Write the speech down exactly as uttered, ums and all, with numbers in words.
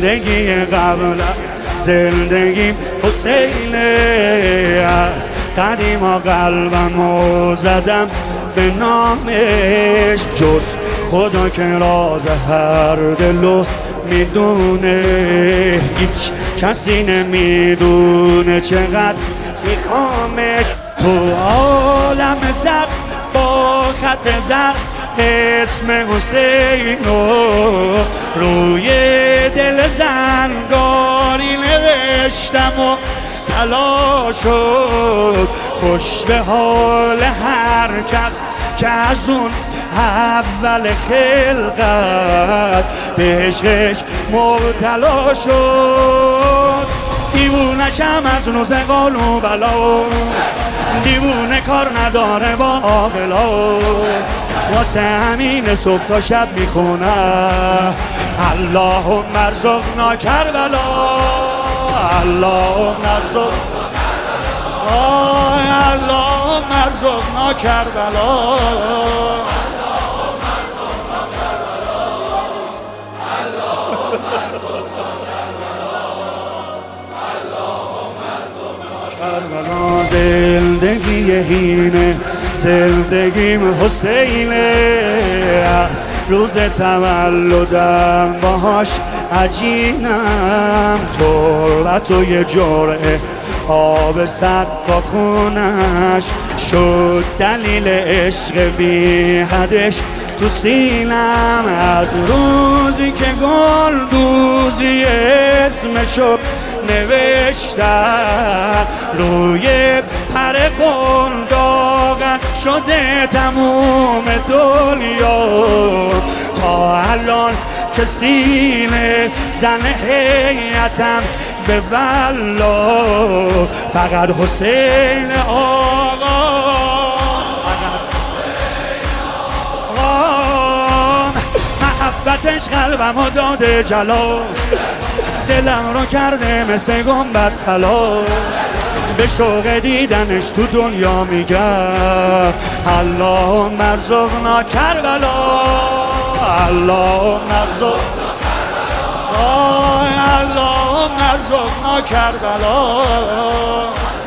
زندگی قبل زندگیم حسین است. قدیما قلبمو زدم به نامش، جز خدا که راز هر دلو میدونه، هیچ کسی نمیدونه چقدر میخوامش. تو عالم زر با خط زر اسم حسینو روی دل زنگاری نوشتم و طلا شد. خوش به حال هر کس که از اون اول خلقت به عشقش مبتلا شد. دیوونشم از روز قال و بلا، دیوونه کار نداره با عاقلا، واسه همین صبح تا شب میخونه اللهم ارزقنا کربلا، اللهم ارزقنا کربلا، اللهم ارزقنا کربلا. کربلا زندگی هینه، زندگیم حسین است. روز تولدم باهاش عجینم، تربت و یه جرعه آب سد با خونش شد دلیل عشق بی حدش تو سینم. از روزی که گل دوزی اسمشو نوشتم روی پر قنداقم شده تموم دنیا. تا الان که سینه زن حیاتم به والله فقط حسین آقا، محبتش قلبمو داده جلا، دلم رو کرده مثل گنبد طلا. به شوق دیدنش تو دنیا میگم اللهم ارزقنا کربلا، اللهم ارزقنا کربلا، اللهم ارزقنا کربلا.